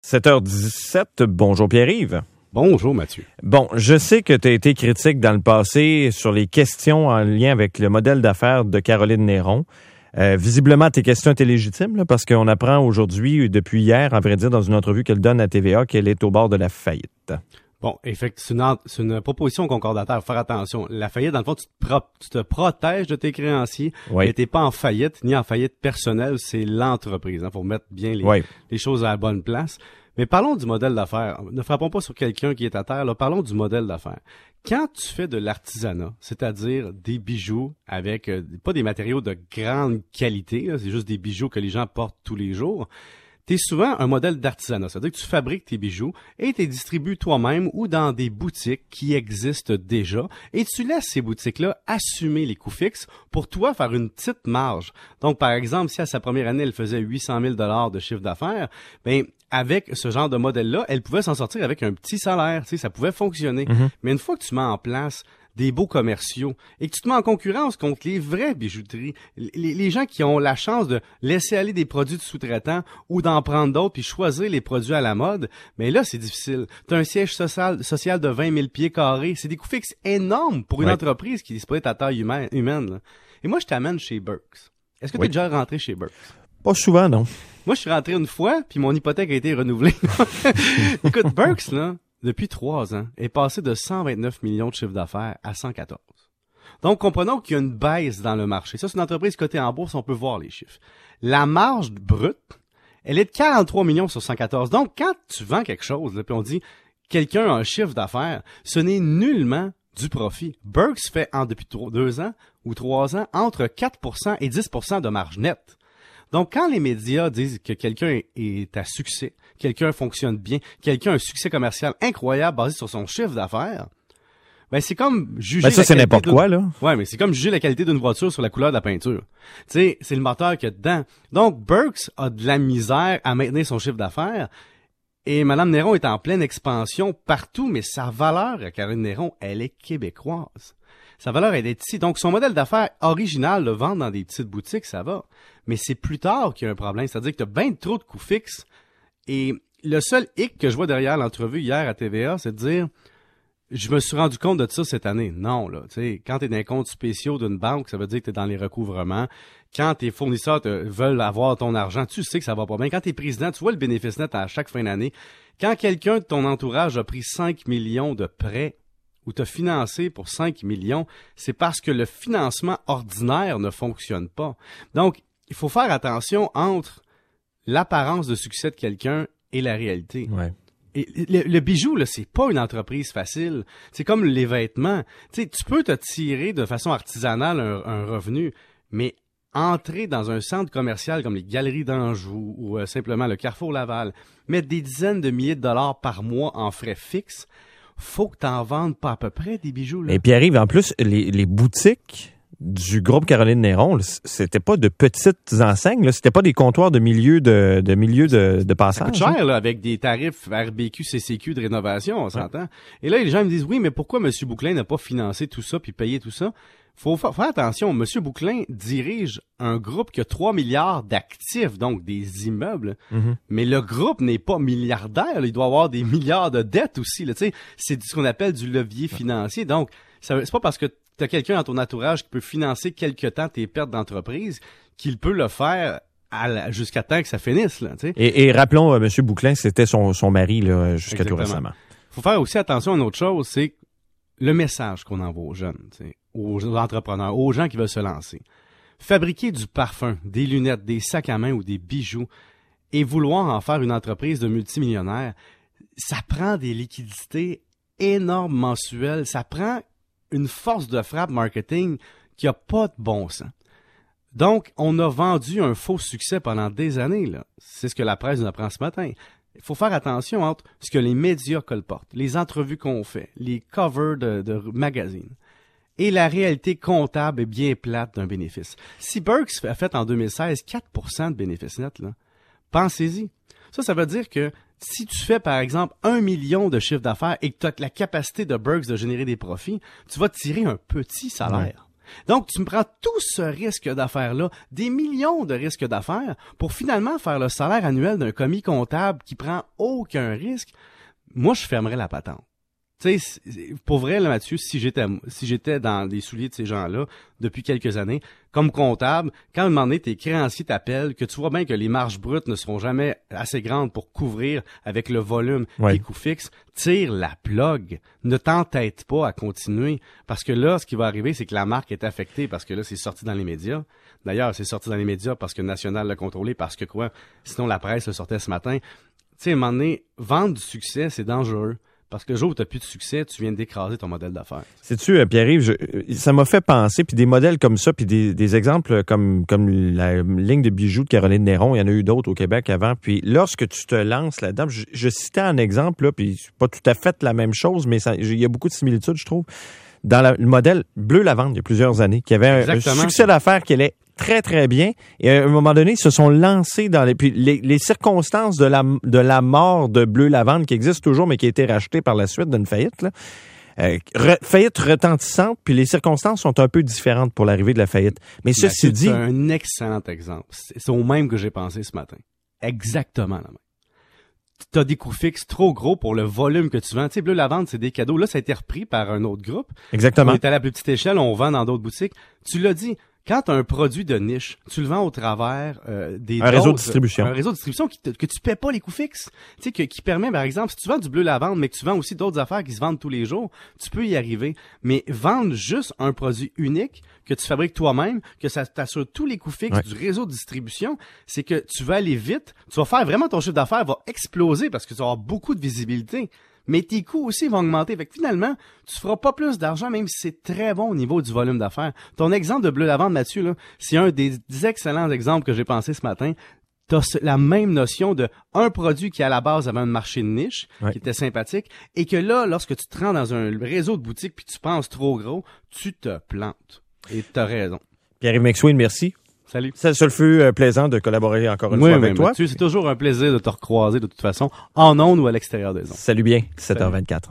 7h17, bonjour Pierre-Yves. Bonjour Mathieu. Bon, je sais que tu as été critique dans le passé sur les questions en lien avec le modèle d'affaires de Caroline Néron. Visiblement, tes questions étaient légitimes là, parce qu'on apprend aujourd'hui, depuis hier, à vrai dire, dans une entrevue qu'elle donne à TVA, qu'elle est au bord de la faillite. Bon, effectivement, c'est une proposition concordataire. Faut faire attention. La faillite, dans le fond, tu te protèges de tes créanciers, Oui. mais t'es pas en faillite, ni en faillite personnelle, c'est l'entreprise. Faut mettre bien les choses à la bonne place. Mais parlons du modèle d'affaires. Ne frappons pas sur quelqu'un qui est à terre, là. Parlons du modèle d'affaires. Quand tu fais de l'artisanat, c'est-à-dire des bijoux avec, pas des matériaux de grande qualité, là, c'est juste des bijoux que les gens portent tous les jours, t'es souvent un modèle d'artisanat. C'est-à-dire que tu fabriques tes bijoux et tu les distribues toi-même ou dans des boutiques qui existent déjà et tu laisses ces boutiques-là assumer les coûts fixes pour toi faire une petite marge. Donc, par exemple, si à sa première année, elle faisait 800 000 $ de chiffre d'affaires, ben avec ce genre de modèle-là, elle pouvait s'en sortir avec un petit salaire. Tu sais, ça pouvait fonctionner. Mais une fois que tu mets en place des beaux commerciaux et que tu te mets en concurrence contre les vraies bijouteries, les gens qui ont la chance de laisser aller des produits de sous-traitants ou d'en prendre d'autres puis choisir les produits à la mode, mais là, c'est difficile. Tu as un siège social de 20 000 pieds carrés. C'est des coûts fixes énormes pour une entreprise qui dispose à taille humaine. Là. Et moi, je t'amène chez Burks. Est-ce que tu es déjà rentré chez Burks? Pas souvent, non. Moi, je suis rentré une fois, puis mon hypothèque a été renouvelée. Écoute, Burks, là, depuis 3 ans, est passé de 129 millions de chiffre d'affaires à 114. Donc, comprenons qu'il y a une baisse dans le marché. Ça, c'est une entreprise cotée en bourse, on peut voir les chiffres. La marge brute, elle est de 43 millions sur 114. Donc, quand tu vends quelque chose, là, puis on dit quelqu'un a un chiffre d'affaires, ce n'est nullement du profit. Burks fait, depuis 2 ans ou 3 ans, entre 4% et 10% de marge nette. Donc, quand les médias disent que quelqu'un est à succès, quelqu'un fonctionne bien, quelqu'un a un succès commercial incroyable basé sur son chiffre d'affaires, ben c'est comme juger ça, c'est n'importe quoi, là. Ouais, mais c'est comme juger la qualité d'une voiture sur la couleur de la peinture. Tu sais, c'est le moteur qu'il y a dedans. Donc, Burks a de la misère à maintenir son chiffre d'affaires et Mme Néron est en pleine expansion partout, mais sa valeur, Caroline Néron, elle est québécoise. Sa valeur, elle est ici. Donc, son modèle d'affaires original, le vendre dans des petites boutiques, ça va. Mais c'est plus tard qu'il y a un problème. C'est-à-dire que tu as bien trop de coûts fixes. Et le seul hic que je vois derrière l'entrevue hier à TVA, c'est de dire, je me suis rendu compte de ça cette année. Non, là. Tu sais, quand tu es dans les comptes spéciaux d'une banque, ça veut dire que tu es dans les recouvrements. Quand tes fournisseurs veulent avoir ton argent, tu sais que ça va pas bien. Quand tu es président, tu vois le bénéfice net à chaque fin d'année. Quand quelqu'un de ton entourage a pris 5 millions de prêts, ou t'as financé pour 5 millions, c'est parce que le financement ordinaire ne fonctionne pas. Donc, il faut faire attention entre l'apparence de succès de quelqu'un et la réalité. Ouais. Et le bijou, là, c'est pas une entreprise facile. C'est comme les vêtements. Tu sais, tu peux te tirer de façon artisanale un revenu, mais entrer dans un centre commercial comme les Galeries d'Anjou ou simplement le Carrefour Laval, mettre des dizaines de milliers de dollars par mois en frais fixes, faut que tu en vendes pas à peu près des bijoux. Là. Et puis arrive, en plus, les boutiques du groupe Caroline Néron, c'était pas de petites enseignes, là, c'était pas des comptoirs de milieu de passage. Ça coûte cher, là, avec des tarifs RBQ, CCQ de rénovation, on s'entend. Et là, les gens me disent, oui, mais pourquoi M. Bouclin n'a pas financé tout ça puis payé tout ça? Faut faire attention. M. Bouclin dirige un groupe qui a 3 milliards d'actifs, donc des immeubles. Mais le groupe n'est pas milliardaire. Là. Il doit avoir des milliards de dettes aussi. Là. C'est ce qu'on appelle du levier financier. Donc, c'est pas parce que tu as quelqu'un dans ton entourage qui peut financer quelque temps tes pertes d'entreprise qu'il peut le faire jusqu'à temps que ça finisse. Là, et rappelons, M. Bouclin, c'était son mari là, jusqu'à tout récemment. Faut faire aussi attention à une autre chose, c'est le message qu'on envoie aux jeunes, aux entrepreneurs, aux gens qui veulent se lancer. Fabriquer du parfum, des lunettes, des sacs à main ou des bijoux et vouloir en faire une entreprise de multimillionnaires, ça prend des liquidités énormes mensuelles. Ça prend une force de frappe marketing qui a pas de bon sens. Donc, on a vendu un faux succès pendant des années, là. C'est ce que la presse nous apprend ce matin. Il faut faire attention entre ce que les médias colportent, les entrevues qu'on fait, les covers de magazines et la réalité comptable et bien plate d'un bénéfice. Si Burks a fait en 2016 4% de bénéfice net, là, pensez-y. Ça veut dire que si tu fais, par exemple, 1 million de chiffre d'affaires et que tu as la capacité de Burks de générer des profits, tu vas tirer un petit salaire. Donc, tu me prends tout ce risque d'affaires-là, des millions de risques d'affaires, pour finalement faire le salaire annuel d'un commis comptable qui prend aucun risque. Moi, je fermerais la patente. Tu sais, pour vrai, là, Mathieu, si j'étais dans les souliers de ces gens-là depuis quelques années, comme comptable, quand à un moment donné, tes créanciers t'appellent, que tu vois bien que les marges brutes ne seront jamais assez grandes pour couvrir avec le volume des coûts fixes, tire la plug. Ne t'entête pas à continuer. Parce que là, ce qui va arriver, c'est que la marque est affectée parce que là, c'est sorti dans les médias. D'ailleurs, c'est sorti dans les médias parce que National l'a contrôlé, parce que quoi? Sinon, la presse le sortait ce matin. Tu sais, à un moment donné, vendre du succès, c'est dangereux. Parce que le jour où tu n'as plus de succès, tu viens d'écraser ton modèle d'affaires. Sais-tu, Pierre-Yves, ça m'a fait penser, puis des modèles comme ça, puis des exemples comme la ligne de bijoux de Caroline Néron, il y en a eu d'autres au Québec avant. Puis lorsque tu te lances là-dedans, je citais un exemple, là, puis c'est pas tout à fait la même chose, mais il y a beaucoup de similitudes, je trouve. Dans le modèle Bleu Lavande, il y a plusieurs années, qui avait un succès d'affaires qui allait très, très bien. Et à un moment donné, ils se sont lancés dans les circonstances de la mort de Bleu Lavande, qui existe toujours, mais qui a été racheté par la suite d'une faillite, là. Faillite retentissante, puis les circonstances sont un peu différentes pour l'arrivée de la faillite. Mais ceci dit... C'est un excellent exemple. C'est au même que j'ai pensé ce matin. Exactement la même. T'as des coûts fixes trop gros pour le volume que tu vends. Tu sais, Bleu Lavande, c'est des cadeaux. Là, ça a été repris par un autre groupe. Exactement. On est à la plus petite échelle, on vend dans d'autres boutiques. Tu l'as dit, quand tu as un produit de niche, tu le vends au travers des réseau de distribution. Un réseau de distribution que tu paies pas les coûts fixes. Tu sais, qui permet, par exemple, si tu vends du Bleu Lavande, mais que tu vends aussi d'autres affaires qui se vendent tous les jours, tu peux y arriver. Mais vendre juste un produit unique que tu fabriques toi-même, que ça t'assure tous les coûts fixes du réseau de distribution, c'est que tu vas aller vite, tu vas faire vraiment ton chiffre d'affaires va exploser parce que tu vas avoir beaucoup de visibilité. Mais tes coûts aussi vont augmenter. Fait que finalement, tu feras pas plus d'argent, même si c'est très bon au niveau du volume d'affaires. Ton exemple de Bleu Lavande, Mathieu, là, c'est un des excellents exemples que j'ai pensé ce matin. T'as la même notion de un produit qui, à la base, avait un marché de niche, qui était sympathique, et que là, lorsque tu te rends dans un réseau de boutiques puis tu penses trop gros, tu te plantes. Et t'as raison. Pierre-Yves McSween, merci. Salut. Ça fut plaisant de collaborer encore une fois avec toi. Mathieu, c'est toujours un plaisir de te recroiser de toute façon, en ondes ou à l'extérieur des ondes. Salut bien, 7h24.